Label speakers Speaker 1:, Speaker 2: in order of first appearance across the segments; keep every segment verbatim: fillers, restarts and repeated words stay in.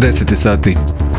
Speaker 1: deset je sati.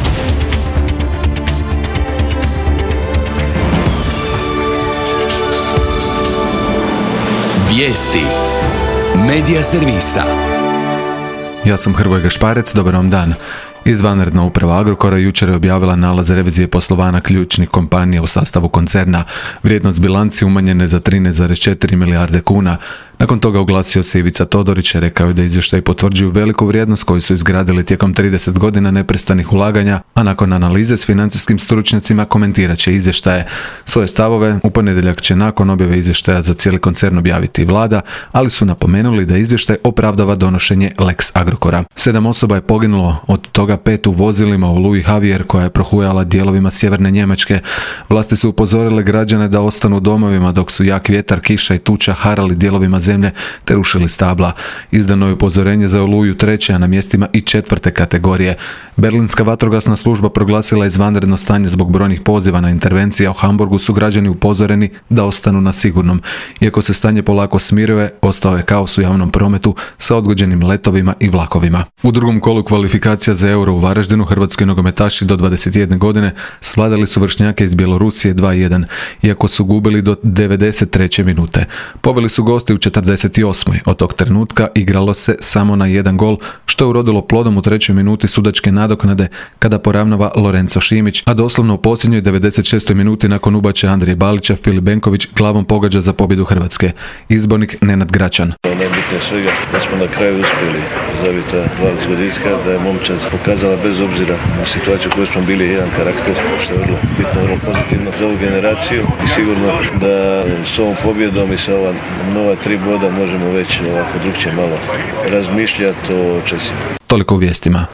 Speaker 2: Vijesti Medija servisa.
Speaker 1: Ja sam Hrvoje Gašparec, dobar vam dan. Izvanredna uprava Agrokora jučer je objavila nalaz revizije poslovanja ključnih kompanija u sastavu koncerna. Vrijednost bilanci umanjene za trinaest zarez četiri milijarde kuna. Nakon toga oglasio se Ivica Todorić i rekao je da izvještaji potvrđuju veliku vrijednost koju su izgradili tijekom trideset godina neprestanih ulaganja, a nakon analize s financijskim stručnjacima komentirat će izvještaje. Svoje stavove u ponedjeljak će nakon objave izvještaja za cijeli koncern objaviti i vlada, ali su napomenuli da izvještaj opravdava donošenje Lex Agrokora. Sedam osoba je poginulo, od toga pet u vozilima u Louis Javier koja je prohujala dijelovima sjeverne Njemačke. Vlasti su upozorile građane da ostanu u domovima dok su jak vjetar, kiša i tuča harali dijelovima zemlje te rušili stabla. Izdano je upozorenje za oluju treće, a na mjestima i četvrte kategorije. Berlinska vatrogasna služba proglasila izvanredno stanje zbog brojnih poziva na intervencije, a u Hamburgu su građani upozoreni da ostanu na sigurnom. Iako se stanje polako smiruje, ostao je kaos u javnom prometu sa odgođenim letovima i vlakovima. U drugom kolu kvalifikacija za Euro u Varaždinu hrvatski nogometaši do dvadeset jedne godine svladali su vršnjake iz Bjelorusije dva jedan, iako su gubili do devedeset treće minute. Poveli su gosti u četrdeset osmoj Od tog trenutka igralo se samo na jedan gol, što je urodilo plodom u trećoj minuti sudačke nadoknade kada poravnava Lorenzo Šimić, a doslovno u posljednjoj devedeset šestoj minuti nakon ubačaja Andrije Balića Filip Benković glavom pogađa za pobjedu Hrvatske. Izbornik Nenad Gračan.
Speaker 3: Najbitnije svega da smo na kraju uspjeli zabiti dva zgoditka, da je momčad pokazala bez obzira na situaciju u kojoj smo bili jedan karakter, što je vrlo bitno, vrlo pozitivno za ovu generaciju i sigurno da s ovom pobjedom i sa ova nova tri boda možemo već ovako drugčije malo razmišljati o česima.
Speaker 1: Toliko u vijestima.